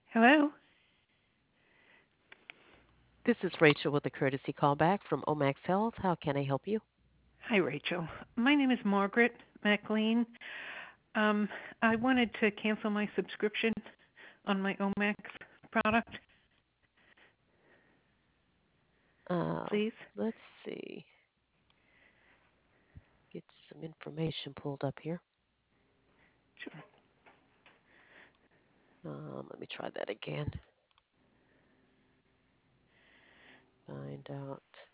Hello. This is Rachel with a courtesy callback from Omax Health. How can I help you? Hi, Rachel. My name is Margaret McLean. Um, I wanted to cancel my subscription on my Omax product, Um, please. let's see. Get some information pulled up here. Sure. Let me try that again. Find out.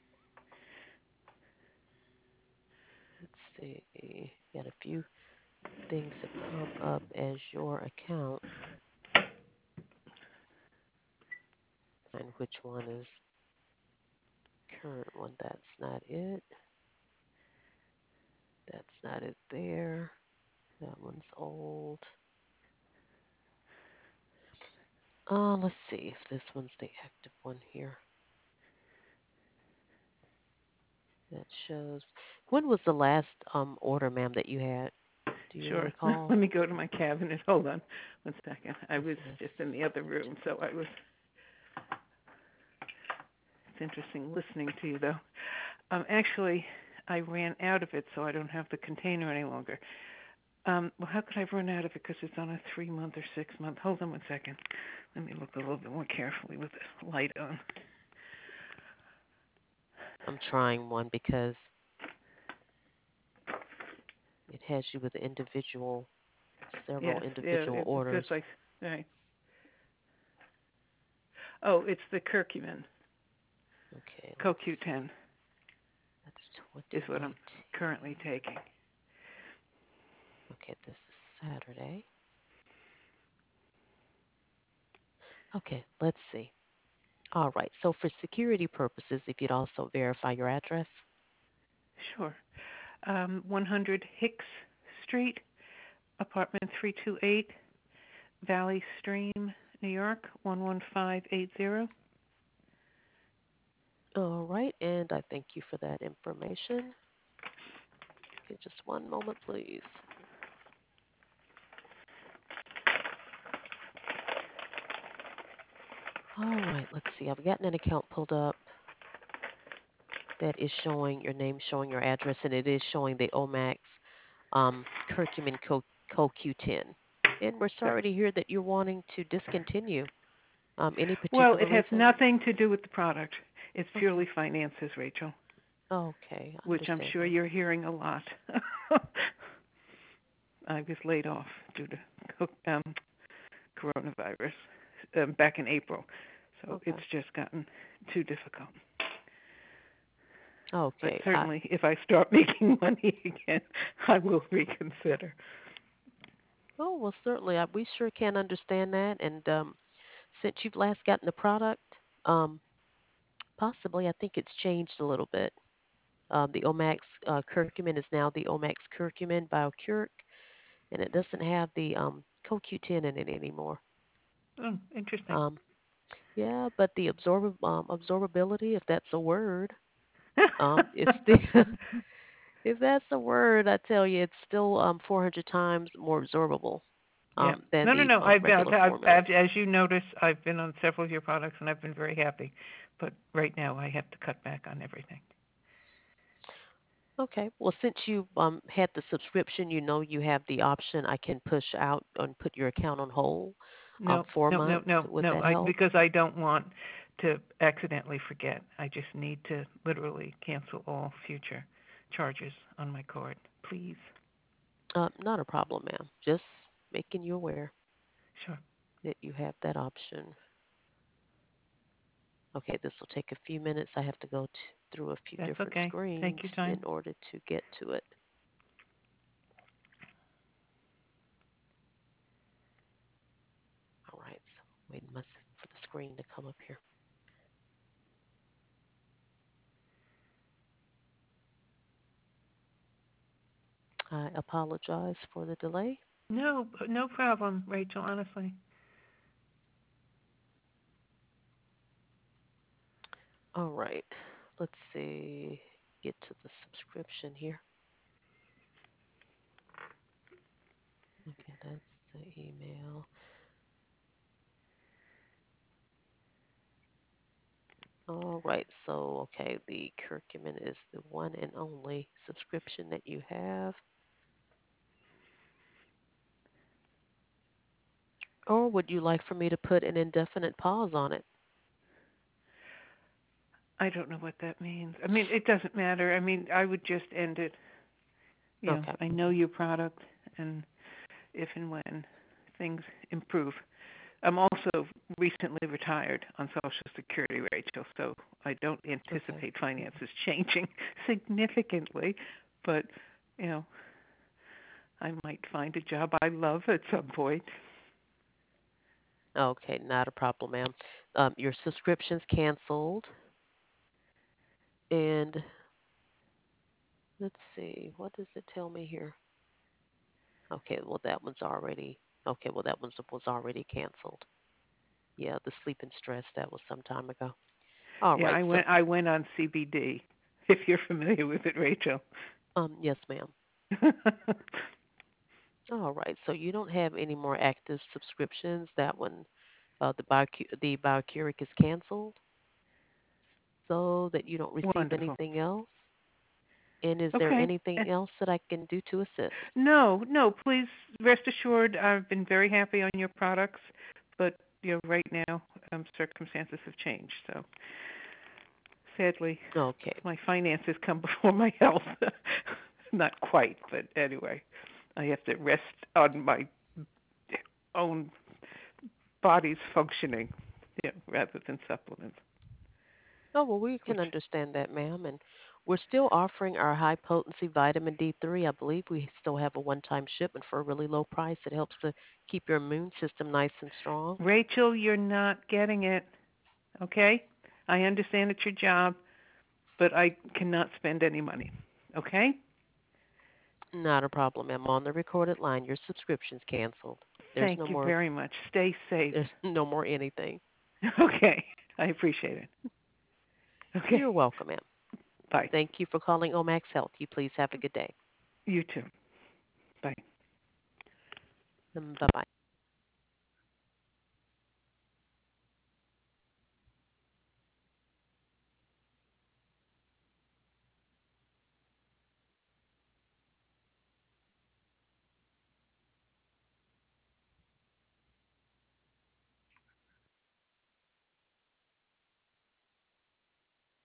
Let's see. Got a few things have come up as your account. Find which one is current one. That's not it. That's not it there. That one's old. Let's see if this one's the active one here. That shows. When was the last order, ma'am, that you had? Do you Sure. recall? Let me go to my cabinet. Hold on one second. I was Okay. just in the other room, so I was. It's interesting listening to you, though. Actually, I ran out of it, so I don't have the container any longer. Well, how could I run out of it? Because it's on a 3 month or 6 month. Hold on one second. Let me look a little bit more carefully with the light on. I'm trying one because it has you with individual, several Yes, yeah, individual it's just orders. like right. Oh, it's the curcumin. Okay, CoQ10 that's is what I'm 2019. currently taking. Okay, this is Saturday. Okay, let's see. All right, so for security purposes, if you'd also verify your address. Sure. 100 Hicks Street, apartment 328, Valley Stream, New York 11580. All right, and I thank you for that information. Okay, just one moment, please. All right, let's see. I've gotten an account pulled up that is showing your name, showing your address, and it is showing the Omax curcumin CoQ10. And we're So, sorry to hear that you're wanting to discontinue. Any well, particular it has reason? nothing to do with the product. It's Okay. purely finances, Rachel, Okay, I which I'm understand sure that. you're hearing a lot. I was laid off due to coronavirus back in April, so it's Okay. just gotten too difficult. But Okay. certainly, if I start making money again, I will reconsider. Oh, well, certainly. We sure can understand that. And since you've last gotten the product, possibly I think it's changed a little bit. The Omax curcumin is now the Omax curcumin BioCuric, and it doesn't have the CoQ10 in it anymore. Oh, interesting. Um, yeah, but the absorbability, if that's a word, it's still if that's a word, I tell you, it's still 400 times more absorbable Yeah. than No, no, the no. regular formulas. As you notice, I've been on several of your products and I've been very happy. But right now, I have to cut back on everything. Okay. Well, since you had the subscription, you know you have the option. I can push out and put your account on hold No, 4 months. Would no. that help? Because I don't want to accidentally forget. I just need to literally cancel all future charges on my card, please. Not a problem, ma'am. Just making you aware Sure. that you have that option. Okay, this will take a few minutes. I have to go through a few That's different okay. Take your screens time. in order to get to it. All right, so waiting for the screen to come up here. I apologize for the delay. No, no problem, Rachel. Honestly. All right, let's see. Get to the subscription here. Okay, that's the email. All right. So, okay, the curcumin is the one and only subscription that you have. Or would you like for me to put an indefinite pause on it? I don't know what that means. I mean, it doesn't matter. I mean, I would just end it. Okay. I know your product, and if and when things improve. I'm also recently retired on Social Security, Rachel, so I don't Okay. anticipate finances changing significantly, but you know, I might find a job I love at some point. Okay, not a problem, ma'am. Your subscription's canceled. And let's see, what does it tell me here? Okay, well that was already canceled. Yeah, the sleep and stress, that was some time ago. All Yeah, right, so I went on CBD, if you're familiar with it, Rachel. yes, ma'am. All right, so you don't have any more active subscriptions. That one, the Biocuric is canceled, so that you don't receive Wonderful. anything else. And is there Okay. anything else that I can do to assist? No, no, please rest assured I've been very happy on your products, but right now circumstances have changed. So sadly, Okay. my finances come before my health. Not quite, but anyway, I have to rest on my own body's functioning, rather than supplements, Oh, well, we can which understand that, ma'am. And we're still offering our high potency vitamin D3. I believe we still have a one time shipment for a really low price. It helps to keep your immune system nice and strong. Rachel, you're not getting it, okay? I understand it's your job, but I cannot spend any money, okay? Not a problem, ma'am. On the recorded line, your subscription's canceled. There's Thank no you more very much. Stay safe. there's no more anything. Okay, I appreciate it. Okay, You're welcome, ma'am. bye. Thank you for calling Omax Health. You please have a good day. You too. Bye. Bye bye.